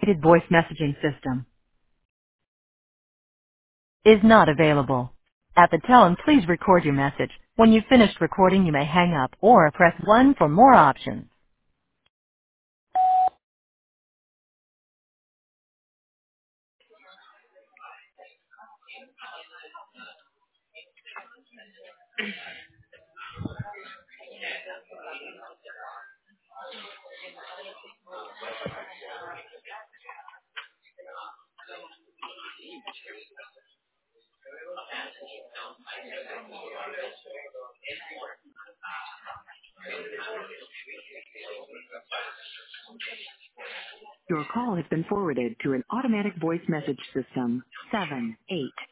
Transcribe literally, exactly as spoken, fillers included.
automated voice messaging system is not available. At the tone, please record your message. When you've finished recording, you may hang up or press one for more options. Your call has been forwarded to an automatic voice message system. seven eight